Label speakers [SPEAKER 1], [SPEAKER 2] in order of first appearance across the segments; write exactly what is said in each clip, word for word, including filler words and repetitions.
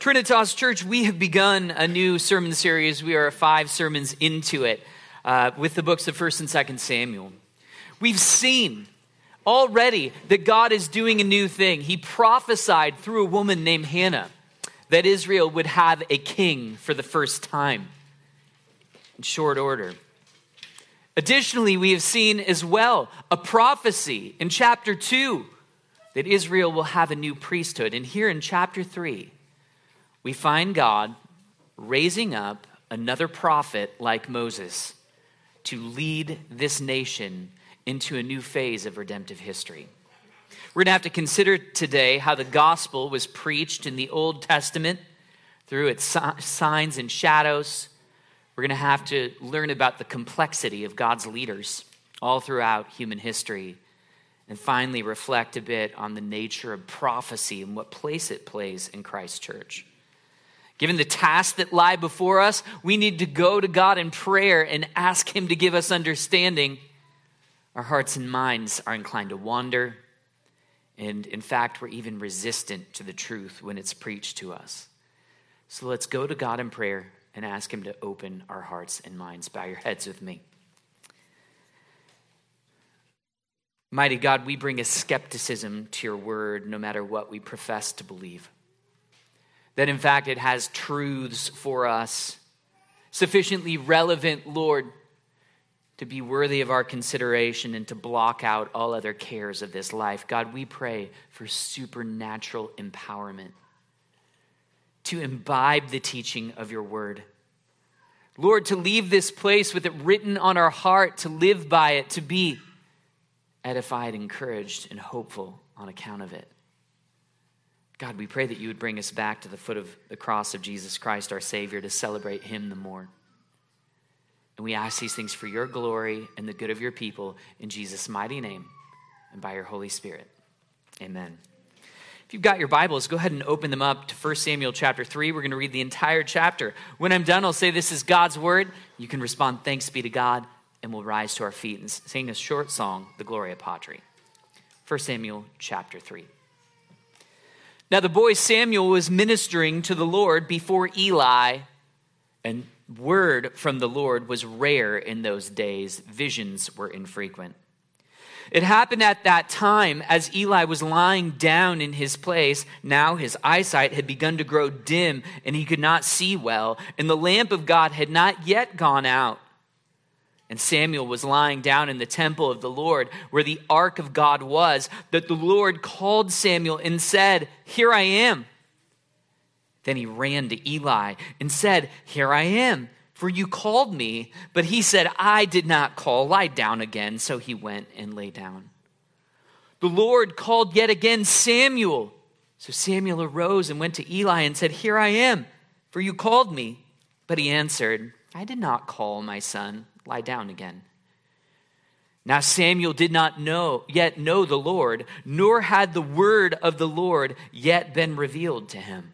[SPEAKER 1] Trinitas Church, we have begun a new sermon series. We are five sermons into it uh, with the books of First and Second Samuel. We've seen already that God is doing a new thing. He prophesied through a woman named Hannah that Israel would have a king for the first time in short order. Additionally, we have seen as well a prophecy in chapter two that Israel will have a new priesthood. And here in chapter three, we find God raising up another prophet like Moses to lead this nation into a new phase of redemptive history. We're going to have to consider today how the gospel was preached in the Old Testament through its signs and shadows. We're going to have to learn about the complexity of God's leaders all throughout human history. And finally, reflect a bit on the nature of prophecy and what place it plays in Christ's church. Given the tasks that lie before us, we need to go to God in prayer and ask him to give us understanding. Our hearts and minds are inclined to wander. And in fact, we're even resistant to the truth when it's preached to us. So let's go to God in prayer and ask him to open our hearts and minds. Bow your heads with me. Mighty God, we bring a skepticism to your word no matter what we profess to believe. That in fact it has truths for us sufficiently relevant, Lord, to be worthy of our consideration and to block out all other cares of this life. God, we pray for supernatural empowerment to imbibe the teaching of your word. Lord, to leave this place with it written on our heart, to live by it, to be edified, encouraged, and hopeful on account of it. God, we pray that you would bring us back to the foot of the cross of Jesus Christ, our Savior, to celebrate him the more. And we ask these things for your glory and the good of your people in Jesus' mighty name and by your Holy Spirit. Amen. If you've got your Bibles, go ahead and open them up to First Samuel chapter three. We're going to read the entire chapter. When I'm done, I'll say this is God's word. You can respond, thanks be to God, and we'll rise to our feet and sing a short song, the Gloria Patri. First Samuel chapter three. Now the boy Samuel was ministering to the Lord before Eli, and word from the Lord was rare in those days. Visions were infrequent. It happened at that time as Eli was lying down in his place. Now his eyesight had begun to grow dim and he could not see well, and the lamp of God had not yet gone out. And Samuel was lying down in the temple of the Lord where the ark of God was, that the Lord called Samuel and said, "Here I am." Then he ran to Eli and said, "Here I am, for you called me." But he said, "I did not call, lie down again." So he went and lay down. The Lord called yet again, "Samuel." So Samuel arose and went to Eli and said, "Here I am, for you called me." But he answered, "I did not call, my son. Lie down again." Now Samuel did not know yet know the Lord, nor had the word of the Lord yet been revealed to him.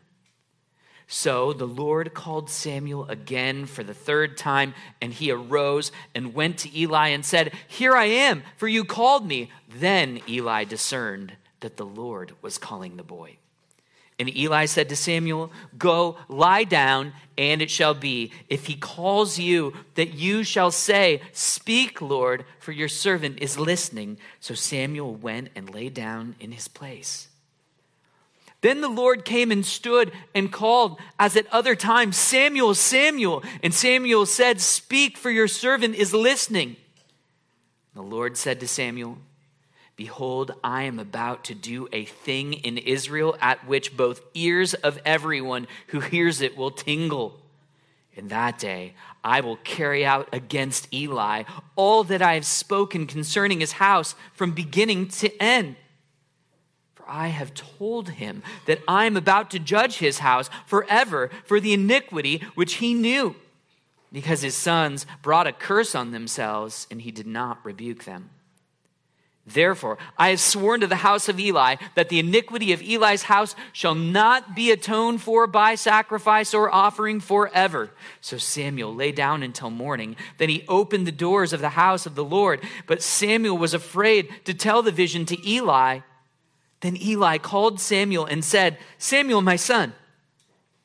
[SPEAKER 1] So the Lord called Samuel again for the third time, and he arose and went to Eli and said, "Here I am, for you called me." Then Eli discerned that the Lord was calling the boy. And Eli said to Samuel, "Go, lie down, and it shall be, if he calls you, that you shall say, 'Speak, Lord, for your servant is listening.'" So Samuel went and lay down in his place. Then the Lord came and stood and called, as at other times, "Samuel, Samuel." And Samuel said, "Speak, for your servant is listening." The Lord said to Samuel, "Behold, I am about to do a thing in Israel at which both ears of everyone who hears it will tingle. In that day, I will carry out against Eli all that I have spoken concerning his house from beginning to end. For I have told him that I am about to judge his house forever for the iniquity which he knew, because his sons brought a curse on themselves, and he did not rebuke them. Therefore, I have sworn to the house of Eli that the iniquity of Eli's house shall not be atoned for by sacrifice or offering forever." So Samuel lay down until morning. Then he opened the doors of the house of the Lord. But Samuel was afraid to tell the vision to Eli. Then Eli called Samuel and said, "Samuel, my son."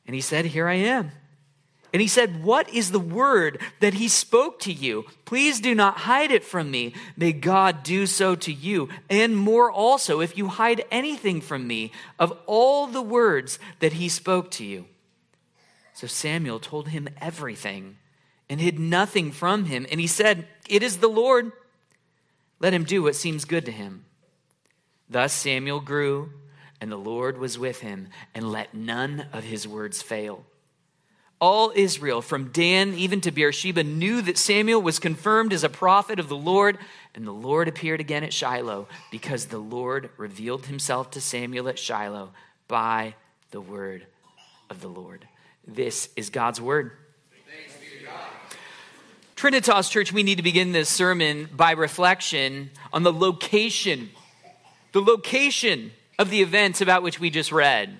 [SPEAKER 1] And he said, here I am. And he said, what is the word that he spoke to you? Please do not hide it from me. May God do so to you, and more also, if you hide anything from me of all the words that he spoke to you. So Samuel told him everything and hid nothing from him. And he said, it is the Lord. Let him do what seems good to him. Thus Samuel grew, and the Lord was with him, and let none of his words fail. All Israel, from Dan even to Beersheba, knew that Samuel was confirmed as a prophet of the Lord, and the Lord appeared again at Shiloh, because the Lord revealed himself to Samuel at Shiloh by the word of the Lord. This is God's word.
[SPEAKER 2] Thanks be to God.
[SPEAKER 1] Trinitas Church, we need to begin this sermon by reflection on the location, the location of the events about which we just read.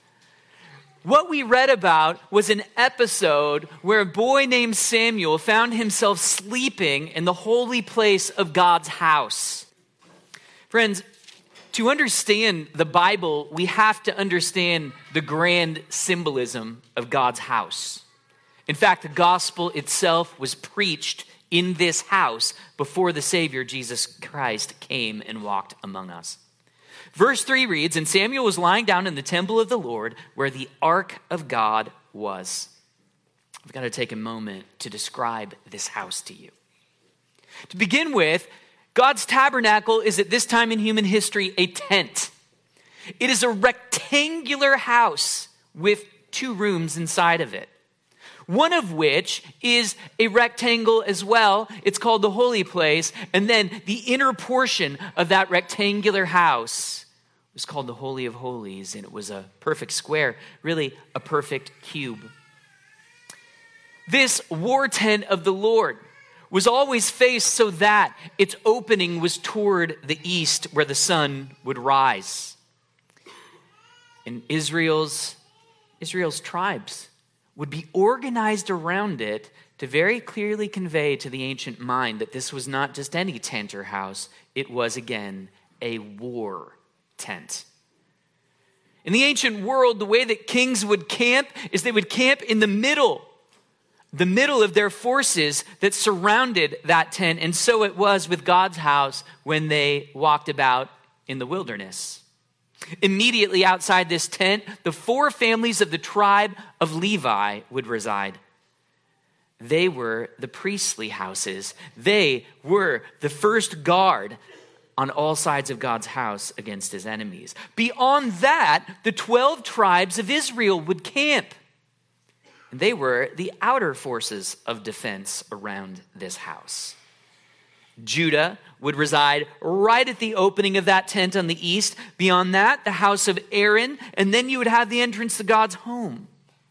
[SPEAKER 1] What we read about was an episode where a boy named Samuel found himself sleeping in the holy place of God's house. Friends, to understand the Bible, we have to understand the grand symbolism of God's house. In fact, the gospel itself was preached in this house before the Savior, Jesus Christ, came and walked among us. Verse three reads, and Samuel was lying down in the temple of the Lord where the ark of God was. I've got to take a moment to describe this house to you. To begin with, God's tabernacle is at this time in human history a tent. It is a rectangular house with two rooms inside of it. One of which is a rectangle as well. It's called the holy place. And then the inner portion of that rectangular house was called the Holy of Holies. And it was a perfect square, really a perfect cube. This war tent of the Lord was always faced so that its opening was toward the east where the sun would rise. And Israel's, Israel's tribes would be organized around it to very clearly convey to the ancient mind that this was not just any tent or house. It was, again, a war tent. In the ancient world, the way that kings would camp is they would camp in the middle, the middle of their forces that surrounded that tent. And so it was with God's house when they walked about in the wilderness. Immediately outside this tent, the four families of the tribe of Levi would reside. They were the priestly houses. They were the first guard on all sides of God's house against his enemies. Beyond that, the twelve tribes of Israel would camp. And they were the outer forces of defense around this house. Judah would reside right at the opening of that tent on the east. Beyond that, the house of Aaron, and then you would have the entrance to God's home.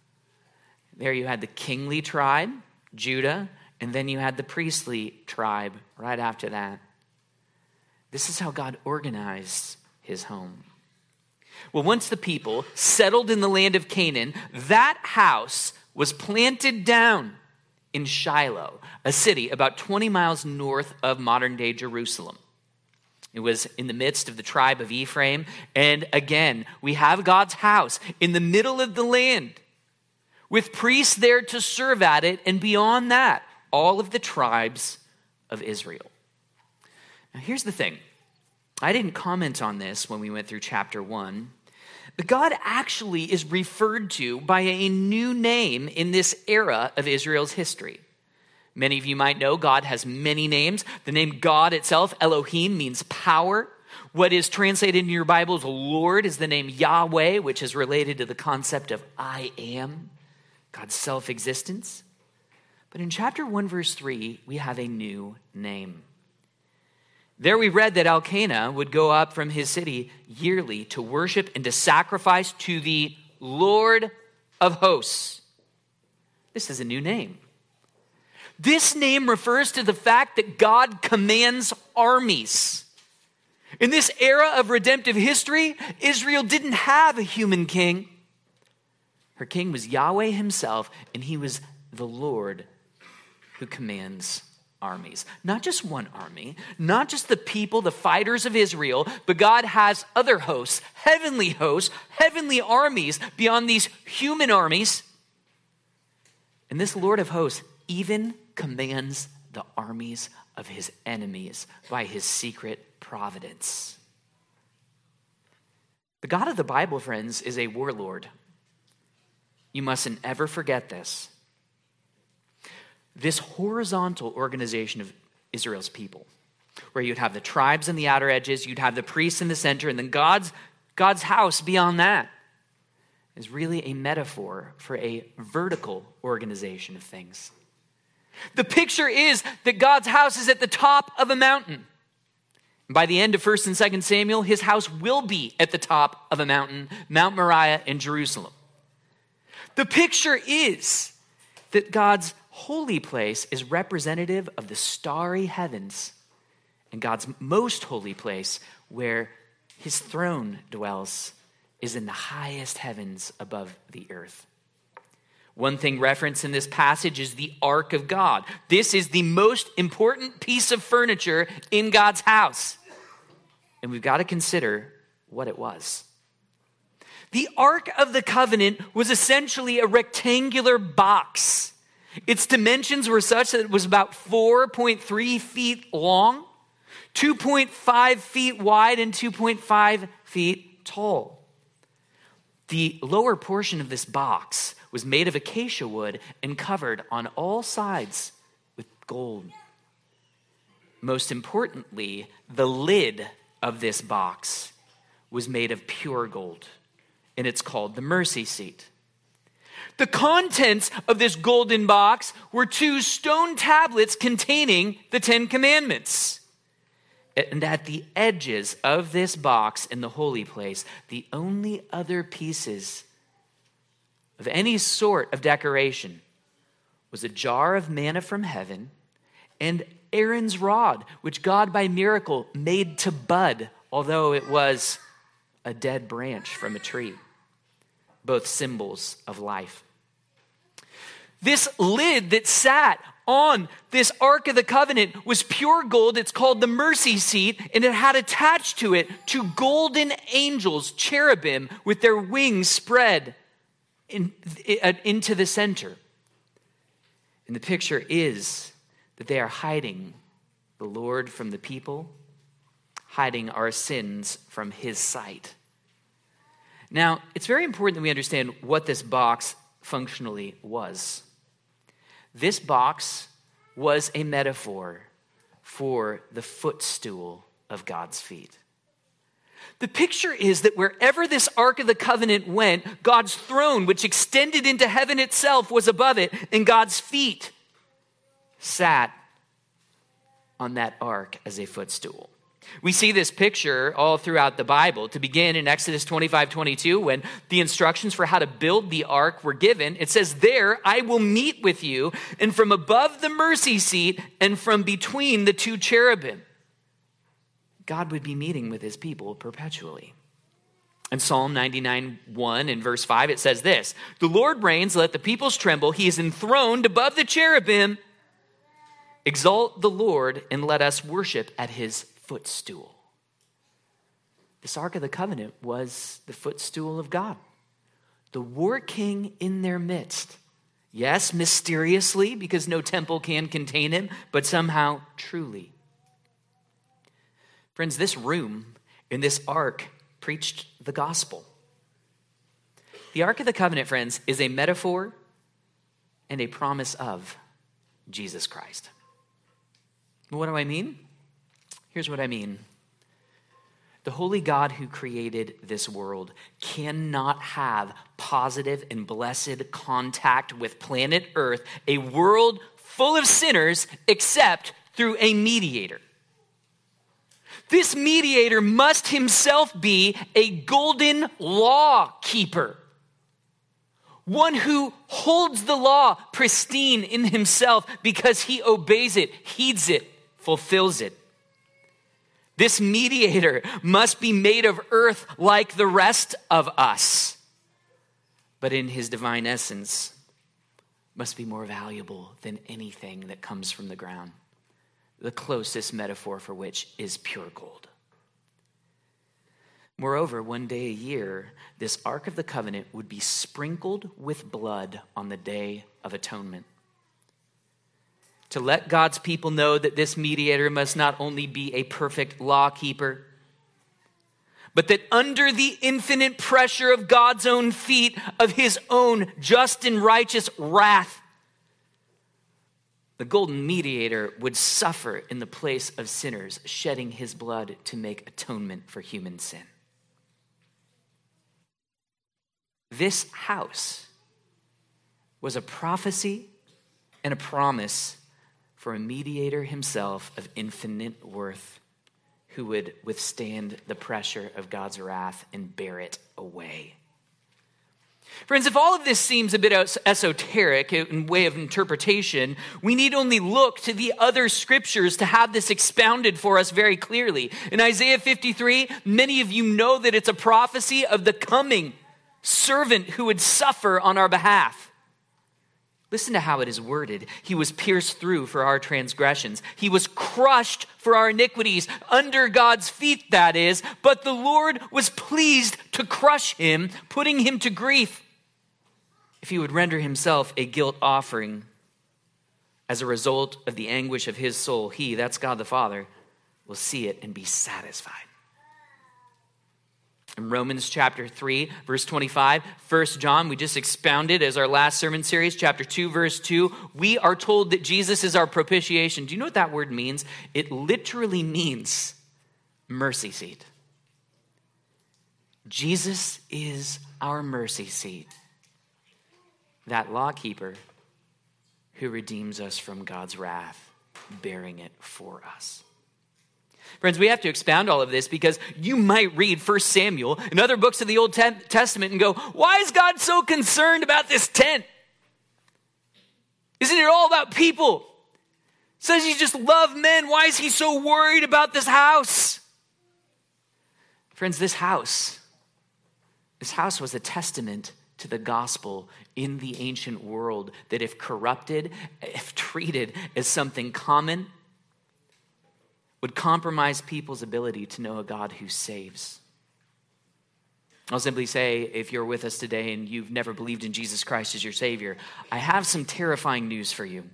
[SPEAKER 1] There you had the kingly tribe, Judah, and then you had the priestly tribe right after that. This is how God organized his home. Well, once the people settled in the land of Canaan, that house was planted down in Shiloh, a city about twenty miles north of modern-day Jerusalem. It was in the midst of the tribe of Ephraim. And again, we have God's house in the middle of the land with priests there to serve at it. And beyond that, all of the tribes of Israel. Now, here's the thing. I didn't comment on this when we went through chapter one. But God actually is referred to by a new name in this era of Israel's history. Many of you might know God has many names. The name God itself, Elohim, means power. What is translated in your Bible as Lord is the name Yahweh, which is related to the concept of I am, God's self-existence. But in chapter one, verse three, we have a new name. There we read that Elkanah would go up from his city yearly to worship and to sacrifice to the Lord of hosts. This is a new name. This name refers to the fact that God commands armies. In this era of redemptive history, Israel didn't have a human king. Her king was Yahweh himself, and he was the Lord who commands armies. Not just one army, not just the people, the fighters of Israel, but God has other hosts, heavenly hosts, heavenly armies beyond these human armies. And this Lord of hosts even commands the armies of his enemies by his secret providence. The God of the Bible, friends, is a warlord. You mustn't ever forget this. This horizontal organization of Israel's people, where you'd have the tribes in the outer edges, you'd have the priests in the center, and then God's, God's house beyond that, is really a metaphor for a vertical organization of things. The picture is that God's house is at the top of a mountain. By the end of First and Second Samuel, his house will be at the top of a mountain, Mount Moriah in Jerusalem. The picture is that God's holy place is representative of the starry heavens, and God's most holy place, where his throne dwells, is in the highest heavens above the earth. One thing referenced in this passage is the Ark of God. This is the most important piece of furniture in God's house. And we've got to consider what it was. The Ark of the Covenant was essentially a rectangular box. Its dimensions were such that it was about four point three feet long, two point five feet wide, and two point five feet tall. The lower portion of this box was made of acacia wood and covered on all sides with gold. Most importantly, the lid of this box was made of pure gold, and it's called the mercy seat. The contents of this golden box were two stone tablets containing the Ten Commandments. And at the edges of this box in the holy place, the only other pieces of any sort of decoration was a jar of manna from heaven and Aaron's rod, which God by miracle made to bud, although it was a dead branch from a tree, both symbols of life. This lid that sat on this Ark of the Covenant was pure gold. It's called the mercy seat, and it had attached to it two golden angels, cherubim, with their wings spread in, in, into the center. And the picture is that they are hiding the Lord from the people, hiding our sins from his sight. Now, it's very important that we understand what this box functionally was. This box was a metaphor for the footstool of God's feet. The picture is that wherever this Ark of the Covenant went, God's throne, which extended into heaven itself, was above it, and God's feet sat on that ark as a footstool. We see this picture all throughout the Bible. To begin in Exodus twenty-five twenty-two, when the instructions for how to build the ark were given, it says, "There I will meet with you, and from above the mercy seat and from between the two cherubim." God would be meeting with his people perpetually. In Psalm ninety-nine one in verse five, it says this, "The Lord reigns, let the peoples tremble. He is enthroned above the cherubim. Exalt the Lord and let us worship at his footstool." This Ark of the Covenant was the footstool of God, the war king in their midst. Yes, mysteriously, because no temple can contain him, but somehow truly. Friends, this room in this ark preached the gospel. The Ark of the Covenant, friends, is a metaphor and a promise of Jesus Christ. What do I mean? Here's what I mean. The holy God who created this world cannot have positive and blessed contact with planet Earth, a world full of sinners, except through a mediator. This mediator must himself be a golden law keeper, one who holds the law pristine in himself because he obeys it, heeds it, fulfills it. This mediator must be made of earth like the rest of us, but in his divine essence must be more valuable than anything that comes from the ground. the closest metaphor for which is pure gold. Moreover, one day a year, this Ark of the Covenant would be sprinkled with blood on the Day of Atonement, to let God's people know that this mediator must not only be a perfect law keeper, but that under the infinite pressure of God's own feet, of his own just and righteous wrath, the golden mediator would suffer in the place of sinners, shedding his blood to make atonement for human sin. This house was a prophecy and a promise for a mediator himself of infinite worth, who would withstand the pressure of God's wrath and bear it away. Friends, if all of this seems a bit esoteric in way of interpretation, we need only look to the other scriptures to have this expounded for us very clearly. In Isaiah fifty-three, many of you know that it's a prophecy of the coming servant who would suffer on our behalf. Listen to how it is worded. He was pierced through for our transgressions. He was crushed for our iniquities, under God's feet, that is. But the Lord was pleased to crush him, putting him to grief. If he would render himself a guilt offering as a result of the anguish of his soul, he, that's God the Father, will see it and be satisfied. In Romans chapter three, verse twenty-five, First John, we just expounded as our last sermon series, chapter two, verse two, we are told that Jesus is our propitiation. Do you know what that word means? It literally means mercy seat. Jesus is our mercy seat, that law keeper who redeems us from God's wrath, bearing it for us. Friends, we have to expound all of this because you might read First Samuel and other books of the Old Testament and go, why is God so concerned about this tent? Isn't it all about people? It says he just loved men. Why is he so worried about this house? Friends, this house, this house was a testament to the gospel in the ancient world, that if corrupted, if treated as something common, would compromise people's ability to know a God who saves. I'll simply say, if you're with us today and you've never believed in Jesus Christ as your Savior, I have some terrifying news for you.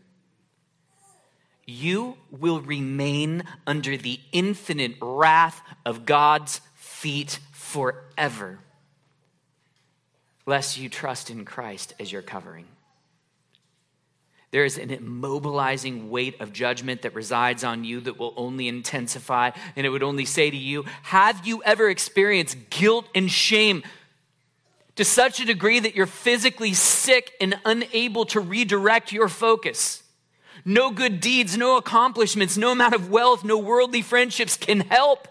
[SPEAKER 1] You will remain under the infinite wrath of God's feet forever, lest you trust in Christ as your covering. There is an immobilizing weight of judgment that resides on you that will only intensify, and it would only say to you, have you ever experienced guilt and shame to such a degree that you're physically sick and unable to redirect your focus? No good deeds, no accomplishments, no amount of wealth, no worldly friendships can help.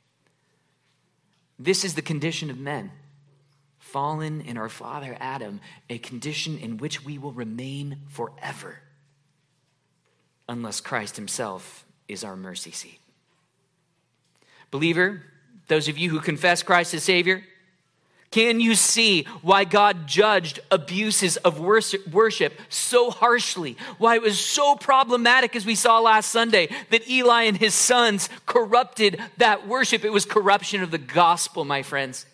[SPEAKER 1] This is the condition of men, fallen in our father Adam, a condition in which we will remain forever unless Christ himself is our mercy seat. Believer, those of you who confess Christ as Savior, can you see why God judged abuses of worship so harshly? Why it was so problematic, as we saw last Sunday, that Eli and his sons corrupted that worship. It was corruption of the gospel, my friends.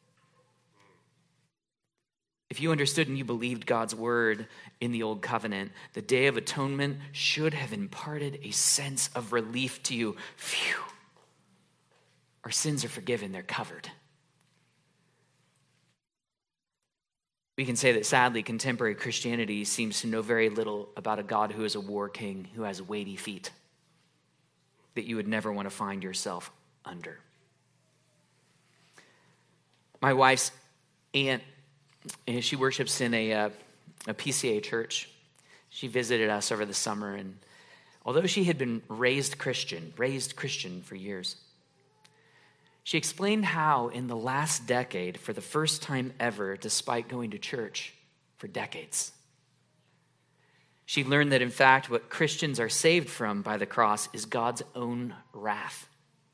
[SPEAKER 1] If you understood and you believed God's word in the Old Covenant, the Day of Atonement should have imparted a sense of relief to you. Phew. Our sins are forgiven, they're covered. We can say that sadly, contemporary Christianity seems to know very little about a God who is a war king, who has weighty feet that you would never want to find yourself under. My wife's aunt, and she worships in a, uh, a P C A church. She visited us over the summer, and although she had been raised Christian, raised Christian for years, she explained how in the last decade, for the first time ever, despite going to church for decades, she learned that in fact what Christians are saved from by the cross is God's own wrath.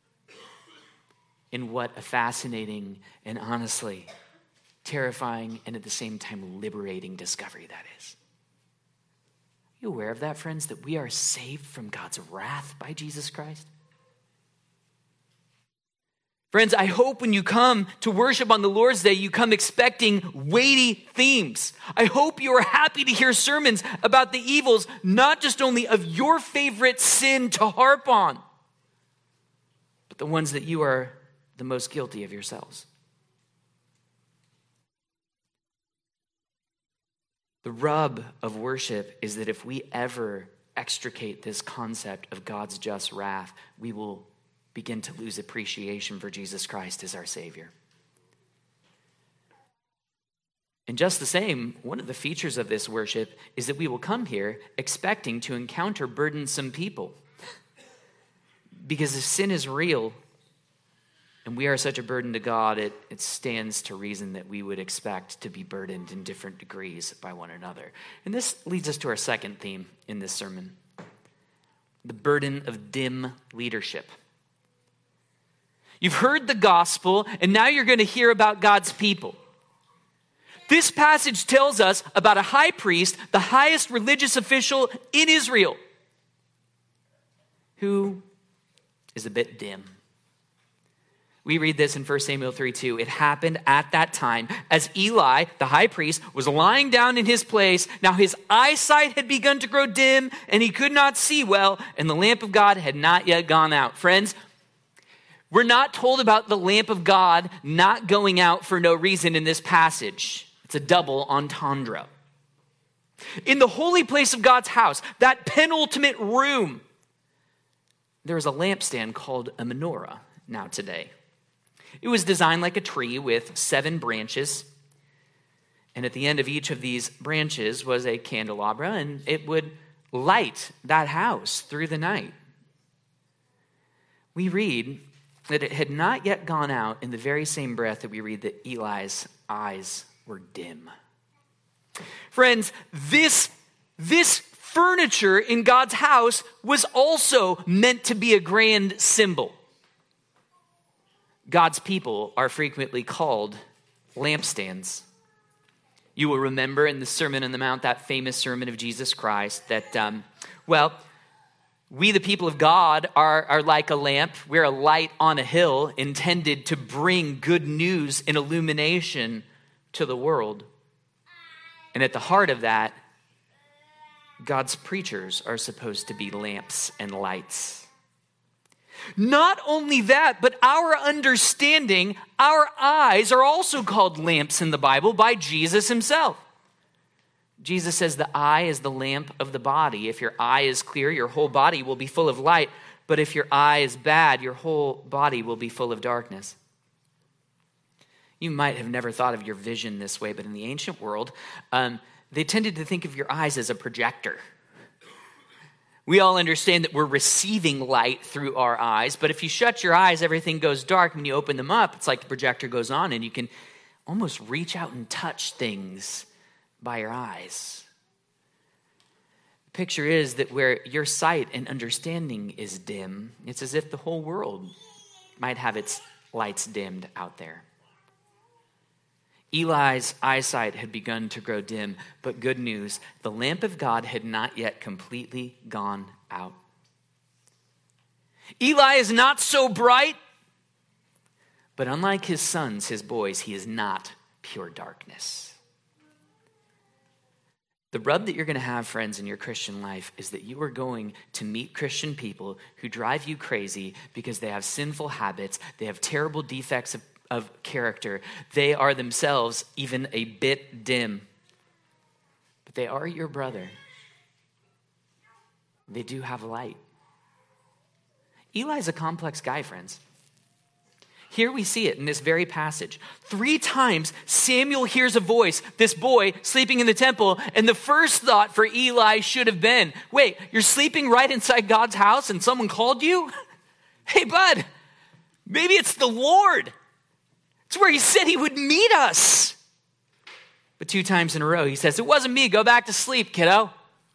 [SPEAKER 1] And what a fascinating and honestly terrifying and at the same time liberating discovery that is. you aware of that, friends, that we are saved from God's wrath by Jesus Christ? Friends, I hope when you come to worship on the Lord's Day, you come expecting weighty themes. I hope you are happy to hear sermons about the evils, not just only of your favorite sin to harp on, but the ones that you are the most guilty of yourselves. The rub of worship is that if we ever extricate this concept of God's just wrath, we will begin to lose appreciation for Jesus Christ as our Savior. And just the same, one of the features of this worship is that we will come here expecting to encounter burdensome people. Because if sin is real, and we are such a burden to God, it, it stands to reason that we would expect to be burdened in different degrees by one another. And this leads us to our second theme in this sermon, the burden of dim leadership. You've heard the gospel, and now you're going to hear about God's people. This passage tells us about a high priest, the highest religious official in Israel, who is a bit dim. We read this in First Samuel three two. It happened at that time as Eli, the high priest, was lying down in his place. Now his eyesight had begun to grow dim, and he could not see well, and the lamp of God had not yet gone out. Friends, we're not told about the lamp of God not going out for no reason in this passage. It's a double entendre. In the holy place of God's house, that penultimate room, there is a lampstand called a menorah now today. It was designed like a tree with seven branches. And at the end of each of these branches was a candelabra, and it would light that house through the night. We read that it had not yet gone out in the very same breath that we read that Eli's eyes were dim. Friends, this, this furniture in God's house was also meant to be a grand symbol. God's people are frequently called lampstands. You will remember in the Sermon on the Mount, that famous sermon of Jesus Christ, that, um, well, we, the people of God, are, are like a lamp. We're a light on a hill intended to bring good news and illumination to the world. And at the heart of that, God's preachers are supposed to be lamps and lights. Not only that, but our understanding, our eyes are also called lamps in the Bible by Jesus himself. Jesus says the eye is the lamp of the body. If your eye is clear, your whole body will be full of light. But if your eye is bad, your whole body will be full of darkness. You might have never thought of your vision this way, but in the ancient world, um, they tended to think of your eyes as a projector. We all understand that we're receiving light through our eyes, but if you shut your eyes, everything goes dark. When you open them up, it's like the projector goes on and you can almost reach out and touch things by your eyes. The picture is that where your sight and understanding is dim, it's as if the whole world might have its lights dimmed out there. Eli's eyesight had begun to grow dim, but good news, the lamp of God had not yet completely gone out. Eli is not so bright, but unlike his sons, his boys, he is not pure darkness. The rub that you're going to have, friends, in your Christian life is that you are going to meet Christian people who drive you crazy because they have sinful habits, they have terrible defects of, of character, they are themselves even a bit dim. But they are your brother. They do have light. Eli's a complex guy, friends. Here we see it in this very passage. Three times Samuel hears a voice, this boy sleeping in the temple, and the first thought for Eli should have been, wait, you're sleeping right inside God's house and someone called you? Hey, bud, maybe it's the Lord. It's where he said he would meet us. But two times in a row, he says, it wasn't me, go back to sleep, kiddo.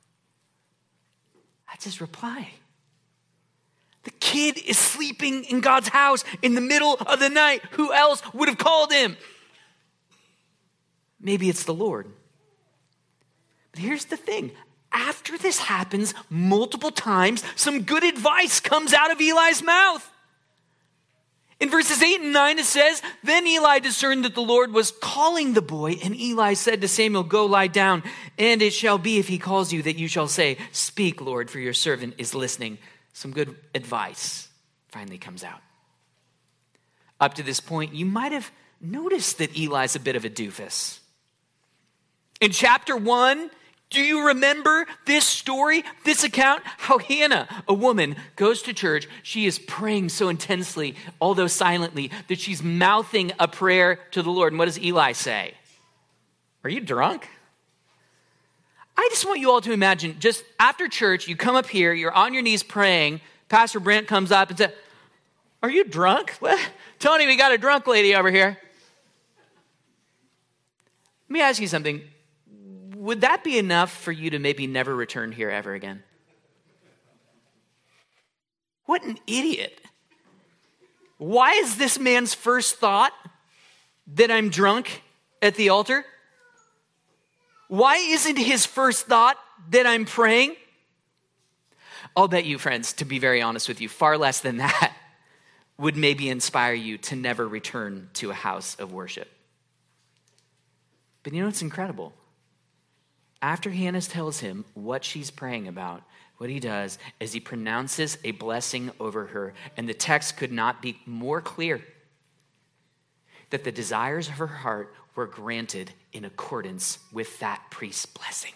[SPEAKER 1] That's his reply. The kid is sleeping in God's house in the middle of the night. Who else would have called him? Maybe it's the Lord. But here's the thing. after this happens multiple times, some good advice comes out of Eli's mouth. In verses eight and nine, it says, then Eli discerned that the Lord was calling the boy, and Eli said to Samuel, go lie down, and it shall be if he calls you that you shall say, speak, Lord, for your servant is listening. Some good advice finally comes out. Up to this point, you might have noticed that Eli's a bit of a doofus. In chapter one, do you remember this story, this account? How Hannah, a woman, goes to church. She is praying so intensely, although silently, that she's mouthing a prayer to the Lord. And what does Eli say? Are you drunk? I just want you all to imagine, just after church, you come up here, you're on your knees praying. Pastor Brent comes up and says, are you drunk? What? Tony, we got a drunk lady over here. Let me ask you something. Would that be enough for you to maybe never return here ever again? What an idiot. Why is this man's first thought that I'm drunk at the altar? Why isn't his first thought that I'm praying? I'll bet you, friends, to be very honest with you, far less than that would maybe inspire you to never return to a house of worship. But you know what's incredible? After Hannah tells him what she's praying about, what he does is he pronounces a blessing over her. And the text could not be more clear that the desires of her heart were granted in accordance with that priest's blessing.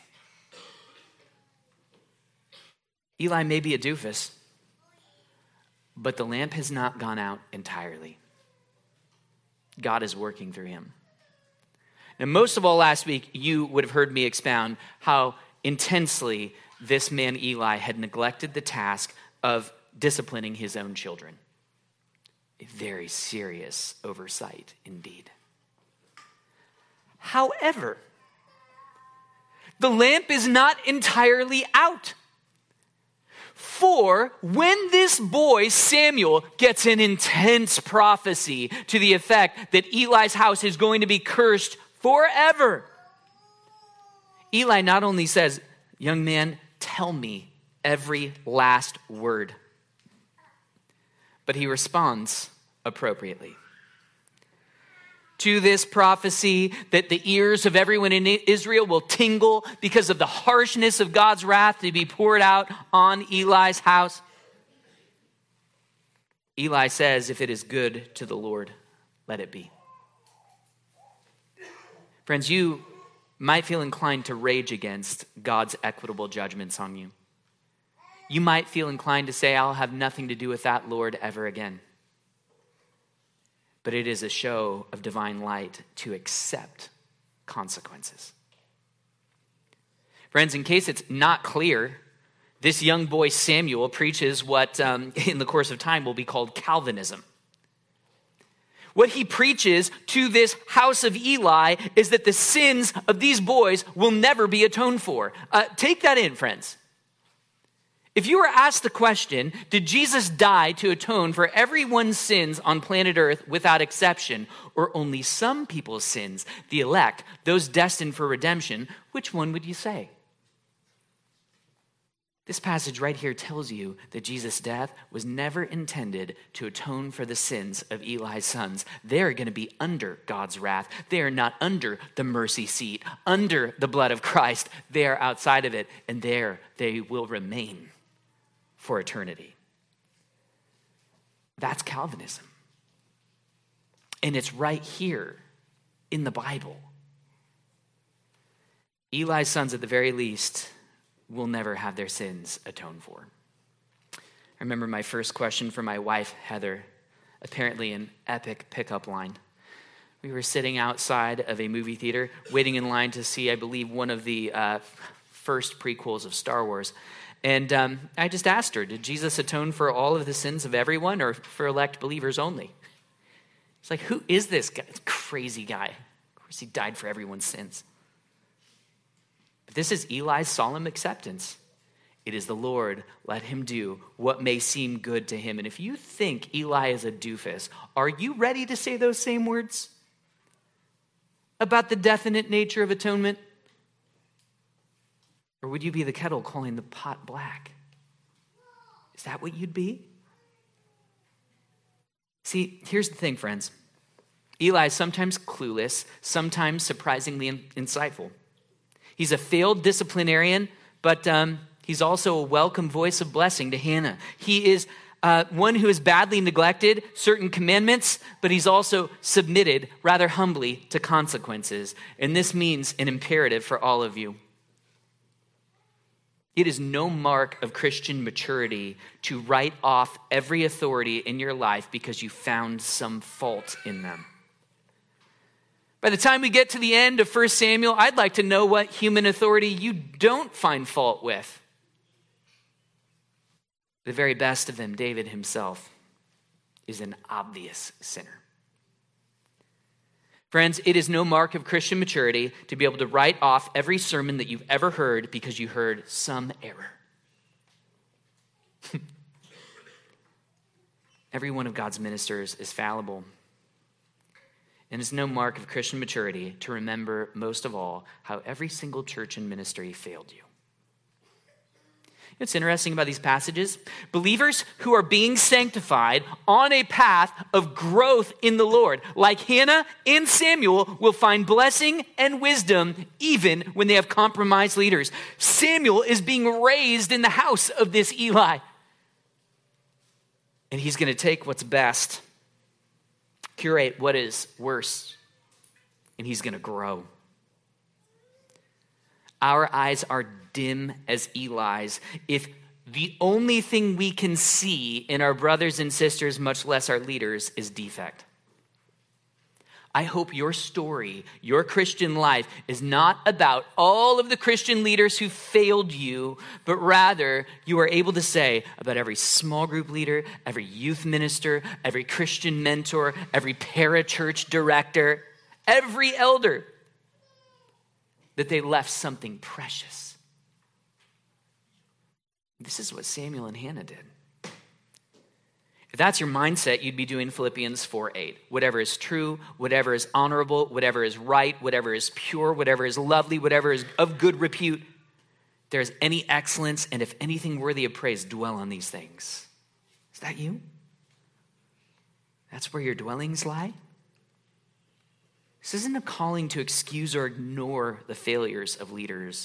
[SPEAKER 1] Eli may be a doofus, but the lamp has not gone out entirely. God is working through him. Now, most of all last week, you would have heard me expound how intensely this man Eli had neglected the task of disciplining his own children. A very serious oversight indeed. However, the lamp is not entirely out. For when this boy, Samuel, gets an intense prophecy to the effect that Eli's house is going to be cursed forever, Eli not only says, young man, tell me every last word, but he responds appropriately to this prophecy that the ears of everyone in Israel will tingle because of the harshness of God's wrath to be poured out on Eli's house. Eli says, if it is good to the Lord, let it be. Friends, you might feel inclined to rage against God's equitable judgments on you. You might feel inclined to say, I'll have nothing to do with that, Lord, ever again. But it is a show of divine light to accept consequences. Friends, in case it's not clear, this young boy Samuel preaches what um, in the course of time will be called Calvinism. What he preaches to this house of Eli is that the sins of these boys will never be atoned for. Uh, take that in, friends. If you were asked the question, did Jesus die to atone for everyone's sins on planet Earth without exception, or only some people's sins, the elect, those destined for redemption, which one would you say? This passage right here tells you that Jesus' death was never intended to atone for the sins of Eli's sons. They're going to be under God's wrath. They are not under the mercy seat, under the blood of Christ. They are outside of it, and there they will remain for eternity. That's Calvinism. And it's right here in the Bible. Eli's sons, at the very least, will never have their sins atoned for. I remember my first question for my wife, Heather, apparently an epic pickup line. We were sitting outside of a movie theater, waiting in line to see, I believe, one of the uh, first prequels of Star Wars. And um, I just asked her, did Jesus atone for all of the sins of everyone or for elect believers only? It's like, who is this guy? This crazy guy. Of course, he died for everyone's sins. But this is Eli's solemn acceptance. It is the Lord. Let him do what may seem good to him. And if you think Eli is a doofus, are you ready to say those same words about the definite nature of atonement? Or would you be the kettle calling the pot black? Is that what you'd be? See, here's the thing, friends. Eli is sometimes clueless, sometimes surprisingly in- insightful. He's a failed disciplinarian, but um, he's also a welcome voice of blessing to Hannah. He is uh, one who has badly neglected certain commandments, but he's also submitted rather humbly to consequences. And this means an imperative for all of you. It is no mark of Christian maturity to write off every authority in your life because you found some fault in them. By the time we get to the end of First Samuel, I'd like to know what human authority you don't find fault with. The very best of them, David himself, is an obvious sinner. Friends, it is no mark of Christian maturity to be able to write off every sermon that you've ever heard because you heard some error. Every one of God's ministers is fallible. And it's no mark of Christian maturity to remember, most of all, how every single church and ministry failed you. What's interesting about these passages? Believers who are being sanctified on a path of growth in the Lord, like Hannah and Samuel, will find blessing and wisdom even when they have compromised leaders. Samuel is being raised in the house of this Eli. And he's going to take what's best, curate what is worse, and he's going to grow. Our eyes are dim as Eli's if the only thing we can see in our brothers and sisters, much less our leaders, is defect. I hope your story, your Christian life, is not about all of the Christian leaders who failed you, but rather you are able to say about every small group leader, every youth minister, every Christian mentor, every parachurch director, every elder, that they left something precious. This is what Samuel and Hannah did. If that's your mindset, you'd be doing Philippians four eight. Whatever is true, whatever is honorable, whatever is right, whatever is pure, whatever is lovely, whatever is of good repute, if there's any excellence, and if anything worthy of praise, dwell on these things. Is that you? That's where your dwellings lie? This isn't a calling to excuse or ignore the failures of leaders,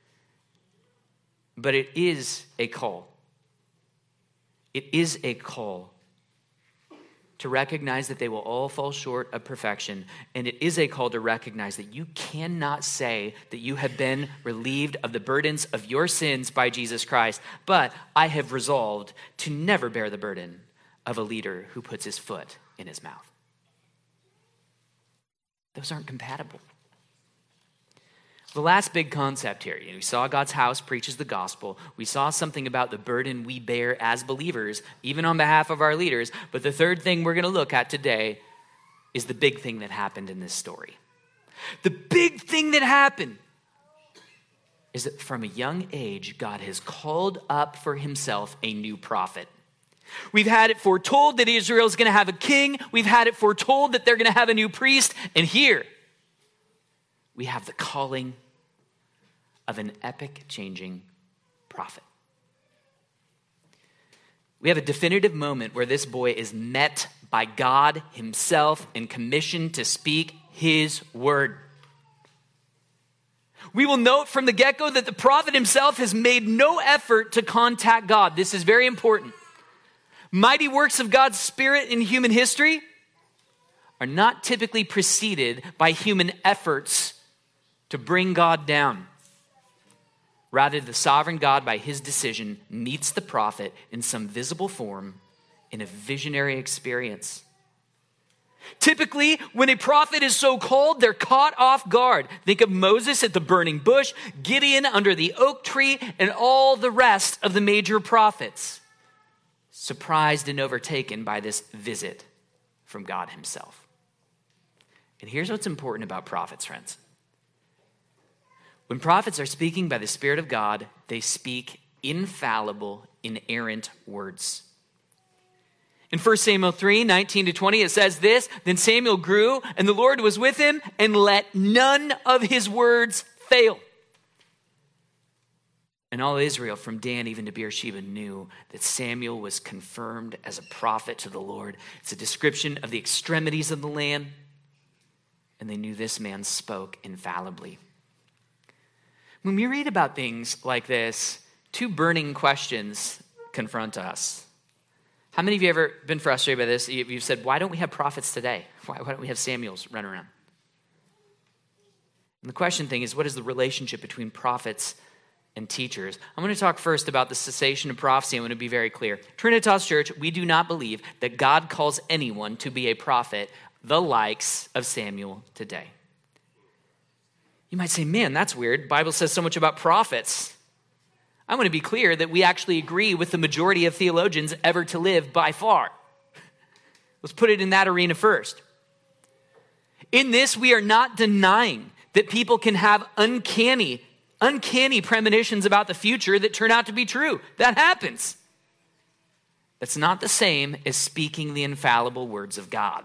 [SPEAKER 1] but it is a call. It is a call to recognize that they will all fall short of perfection, and it is a call to recognize that you cannot say that you have been relieved of the burdens of your sins by Jesus Christ, but I have resolved to never bear the burden of a leader who puts his foot in his mouth. Those aren't compatible. The last big concept here, you know, we saw God's house preaches the gospel. We saw something about the burden we bear as believers, even on behalf of our leaders. But the third thing we're going to look at today is the big thing that happened in this story. The big thing that happened is that from a young age, God has called up for himself a new prophet. We've had it foretold that Israel is going to have a king. We've had it foretold that they're going to have a new priest. And here we have the calling of an epic-changing prophet. We have a definitive moment where this boy is met by God himself and commissioned to speak his word. We will note from the get-go that the prophet himself has made no effort to contact God. This is very important. Mighty works of God's Spirit in human history are not typically preceded by human efforts to bring God down. Rather, the sovereign God, by his decision, meets the prophet in some visible form in a visionary experience. Typically, when a prophet is so called, they're caught off guard. Think of Moses at the burning bush, Gideon under the oak tree, and all the rest of the major prophets. Surprised and overtaken by this visit from God himself. And here's what's important about prophets, friends. When prophets are speaking by the Spirit of God, they speak infallible, inerrant words. In First Samuel three, nineteen to twenty, it says this, "Then Samuel grew, and the Lord was with him, and let none of his words fail." And all Israel, from Dan even to Beersheba, knew that Samuel was confirmed as a prophet to the Lord. It's a description of the extremities of the land, and they knew this man spoke infallibly. When we read about things like this, two burning questions confront us. How many of you have ever been frustrated by this? You've said, why don't we have prophets today? Why, why don't we have Samuels run around? And the question thing is, what is the relationship between prophets and teachers? I'm going to talk first about the cessation of prophecy. I'm going to be very clear. Trinitas Church, we do not believe that God calls anyone to be a prophet the likes of Samuel today. You might say, man, that's weird. The Bible says so much about prophets. I want to be clear that we actually agree with the majority of theologians ever to live by far. Let's put it in that arena first. In this, we are not denying that people can have uncanny, uncanny premonitions about the future that turn out to be true. That happens. That's not the same as speaking the infallible words of God.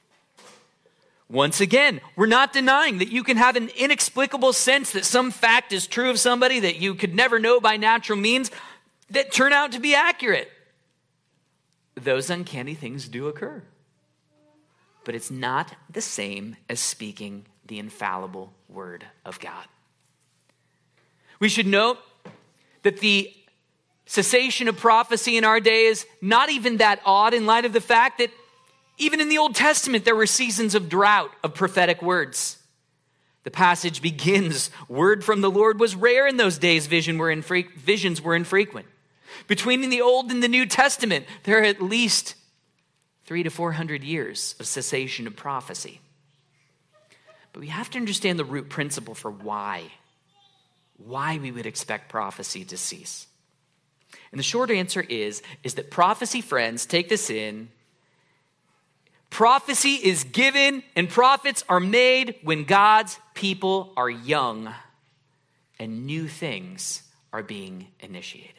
[SPEAKER 1] Once again, we're not denying that you can have an inexplicable sense that some fact is true of somebody that you could never know by natural means that turn out to be accurate. Those uncanny things do occur. But it's not the same as speaking the infallible word of God. We should note that the cessation of prophecy in our day is not even that odd in light of the fact that even in the Old Testament, there were seasons of drought of prophetic words. The passage begins, word from the Lord was rare in those days, vision were infre- visions were infrequent. Between the Old and the New Testament, there are at least three to four hundred years of cessation of prophecy. But we have to understand the root principle for why, why we would expect prophecy to cease. And the short answer is, is that prophecy, friends, take this in, prophecy is given and prophets are made when God's people are young and new things are being initiated.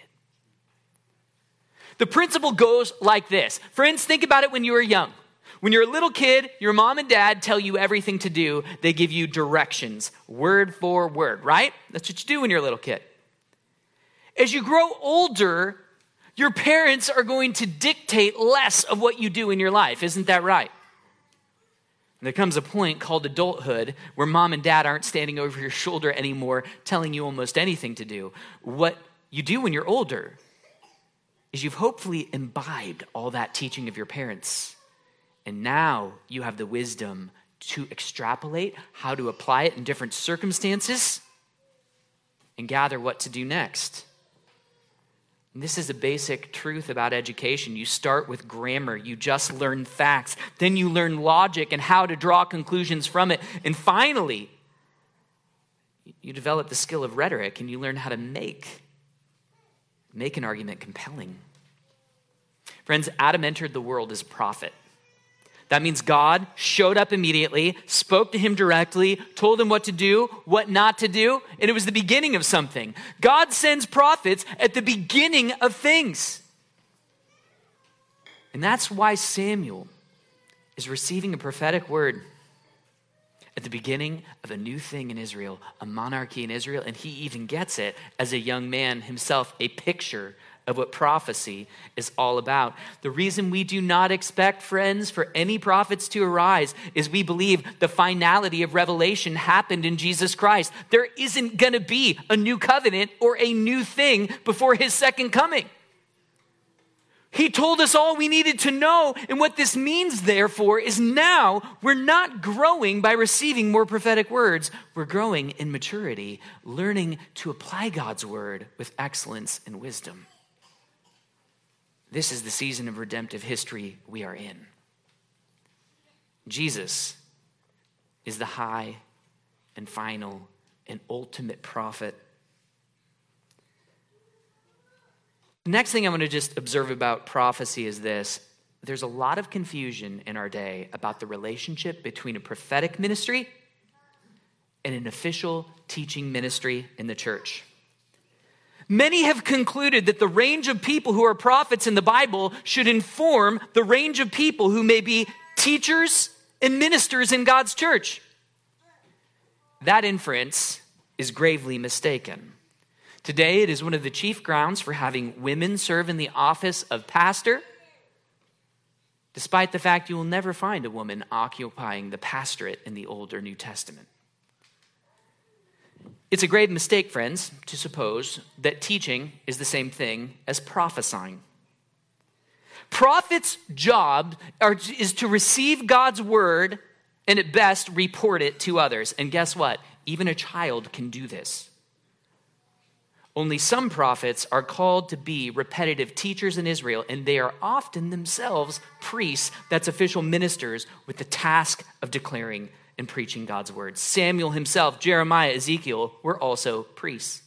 [SPEAKER 1] The principle goes like this. Friends, think about it when you were young. When you're a little kid, your mom and dad tell you everything to do. They give you directions, word for word, right? That's what you do when you're a little kid. As you grow older, your parents are going to dictate less of what you do in your life. Isn't that right? And there comes a point called adulthood where mom and dad aren't standing over your shoulder anymore telling you almost anything to do. What you do when you're older is you've hopefully imbibed all that teaching of your parents. And now you have the wisdom to extrapolate how to apply it in different circumstances and gather what to do next. And this is a basic truth about education. You start with grammar. You just learn facts. Then you learn logic and how to draw conclusions from it. And finally, you develop the skill of rhetoric and you learn how to make, make an argument compelling. Friends, Adam entered the world as a prophet. That means God showed up immediately, spoke to him directly, told him what to do, what not to do, and it was the beginning of something. God sends prophets at the beginning of things. And that's why Samuel is receiving a prophetic word at the beginning of a new thing in Israel, a monarchy in Israel, and he even gets it as a young man himself, a picture of what prophecy is all about. The reason we do not expect, friends, for any prophets to arise is we believe the finality of Revelation happened in Jesus Christ. There isn't going to be a new covenant or a new thing before his second coming. He told us all we needed to know, and what this means, therefore, is now we're not growing by receiving more prophetic words. We're growing in maturity, learning to apply God's word with excellence and wisdom. This is the season of redemptive history we are in. Jesus is the high and final and ultimate prophet. The next thing I want to just observe about prophecy is this. There's a lot of confusion in our day about the relationship between a prophetic ministry and an official teaching ministry in the church. Many have concluded that the range of people who are prophets in the Bible should inform the range of people who may be teachers and ministers in God's church. That inference is gravely mistaken. Today, it is one of the chief grounds for having women serve in the office of pastor, despite the fact you will never find a woman occupying the pastorate in the Old or New Testament. It's a grave mistake, friends, to suppose that teaching is the same thing as prophesying. Prophets' job are, is to receive God's word and at best report it to others. And guess what? Even a child can do this. Only some prophets are called to be repetitive teachers in Israel, and they are often themselves priests, that's official ministers, with the task of declaring and preaching God's word. Samuel himself, Jeremiah, Ezekiel were also priests.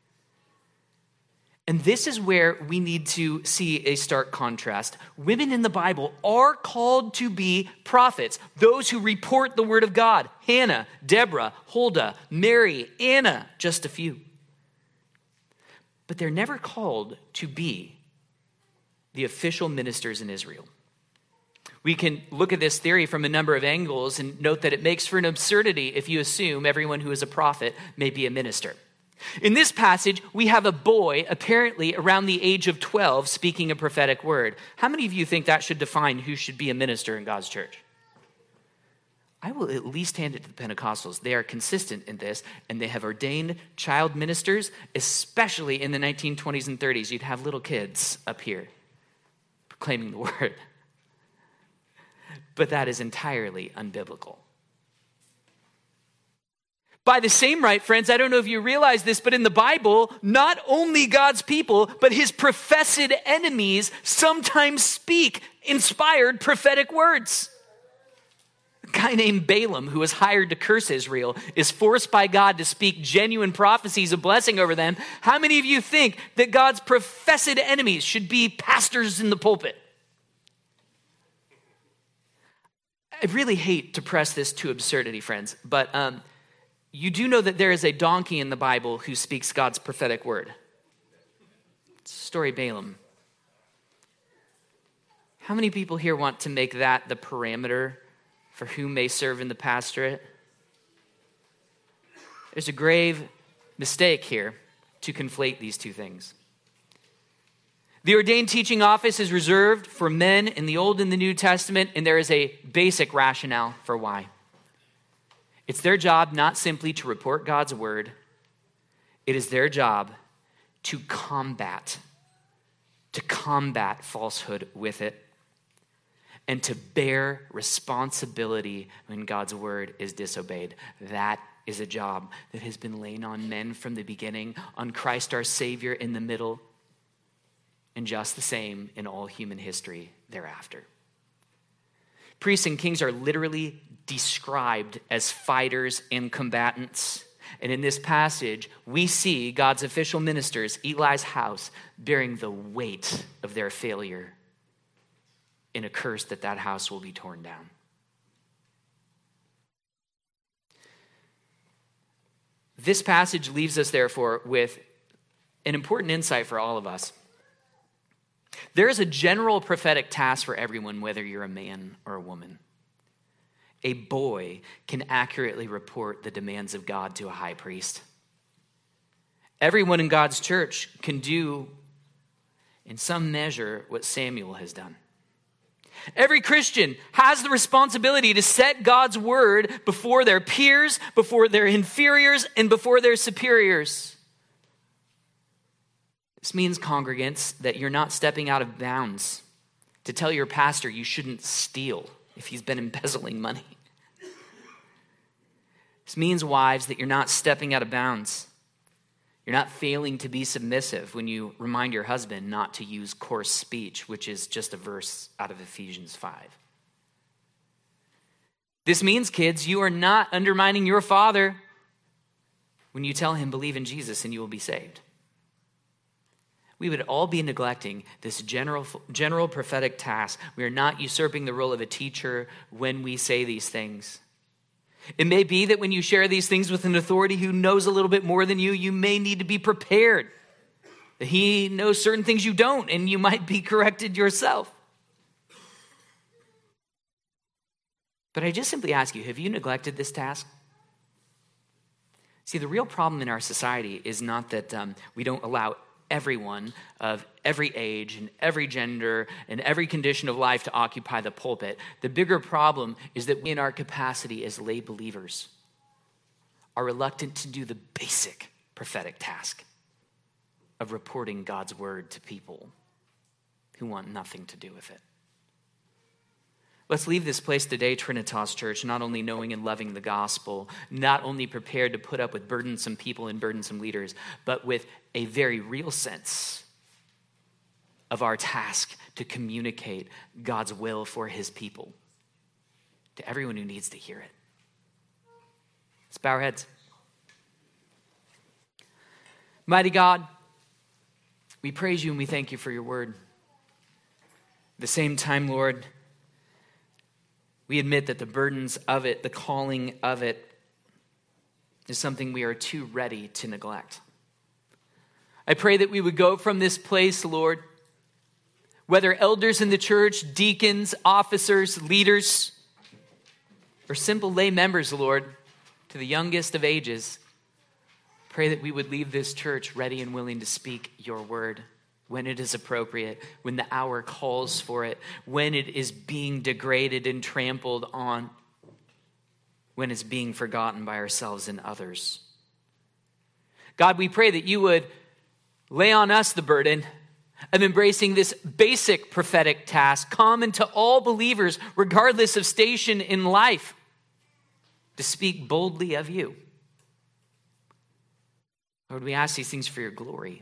[SPEAKER 1] And this is where we need to see a stark contrast. Women in the Bible are called to be prophets, those who report the word of God. Hannah, Deborah, Huldah, Mary, Anna, just a few. But they're never called to be the official ministers in Israel. We can look at this theory from a number of angles and note that it makes for an absurdity if you assume everyone who is a prophet may be a minister. In this passage, we have a boy, apparently around the age of twelve, speaking a prophetic word. How many of you think that should define who should be a minister in God's church? I will at least hand it to the Pentecostals. They are consistent in this, and they have ordained child ministers, especially in the nineteen twenties and thirties. You'd have little kids up here proclaiming the word. But that is entirely unbiblical. By the same right, friends, I don't know if you realize this, but in the Bible, not only God's people, but his professed enemies sometimes speak inspired prophetic words. A guy named Balaam, who was hired to curse Israel, is forced by God to speak genuine prophecies of blessing over them. How many of you think that God's professed enemies should be pastors in the pulpit? I really hate to press this to absurdity, friends, but um, you do know that there is a donkey in the Bible who speaks God's prophetic word. It's the story of Balaam. How many people here want to make that the parameter for who may serve in the pastorate? There's a grave mistake here to conflate these two things. The ordained teaching office is reserved for men in the Old and the New Testament, and there is a basic rationale for why. It's their job not simply to report God's word, it is their job to combat, to combat falsehood with it, and to bear responsibility when God's word is disobeyed. That is a job that has been laid on men from the beginning, on Christ our Savior in the middle, and just the same in all human history thereafter. Priests and kings are literally described as fighters and combatants. And in this passage, we see God's official ministers, Eli's house, bearing the weight of their failure in a curse that that house will be torn down. This passage leaves us, therefore, with an important insight for all of us. There is a general prophetic task for everyone, whether you're a man or a woman. A boy can accurately report the demands of God to a high priest. Everyone in God's church can do, in some measure, what Samuel has done. Every Christian has the responsibility to set God's word before their peers, before their inferiors, and before their superiors. This means, congregants, that you're not stepping out of bounds to tell your pastor you shouldn't steal if he's been embezzling money. This means, wives, that you're not stepping out of bounds. You're not failing to be submissive when you remind your husband not to use coarse speech, which is just a verse out of Ephesians five. This means, kids, you are not undermining your father when you tell him believe in Jesus and you will be saved. We would all be neglecting this general, general prophetic task. We are not usurping the role of a teacher when we say these things. It may be that when you share these things with an authority who knows a little bit more than you, you may need to be prepared. That he knows certain things you don't, and you might be corrected yourself. But I just simply ask you, have you neglected this task? See, the real problem in our society is not that um, we don't allow everyone of every age and every gender and every condition of life to occupy the pulpit. The bigger problem is that we, in our capacity as lay believers, are reluctant to do the basic prophetic task of reporting God's word to people who want nothing to do with it. Let's leave this place today, Trinitas Church, not only knowing and loving the gospel, not only prepared to put up with burdensome people and burdensome leaders, but with a very real sense of our task to communicate God's will for his people to everyone who needs to hear it. Let's bow our heads. Mighty God, we praise you and we thank you for your word. At the same time, Lord, we admit that the burdens of it, the calling of it, is something we are too ready to neglect. I pray that we would go from this place, Lord, whether elders in the church, deacons, officers, leaders, or simple lay members, Lord, to the youngest of ages, pray that we would leave this church ready and willing to speak your word when it is appropriate, when the hour calls for it, when it is being degraded and trampled on, when it's being forgotten by ourselves and others. God, we pray that you would lay on us the burden of embracing this basic prophetic task, common to all believers, regardless of station in life, to speak boldly of you. Lord, we ask these things for your glory.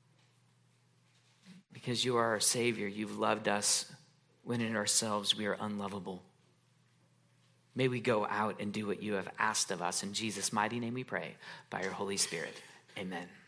[SPEAKER 1] Because you are our Savior, you've loved us when in ourselves we are unlovable. May we go out and do what you have asked of us. In Jesus' mighty name we pray, by your Holy Spirit. Amen.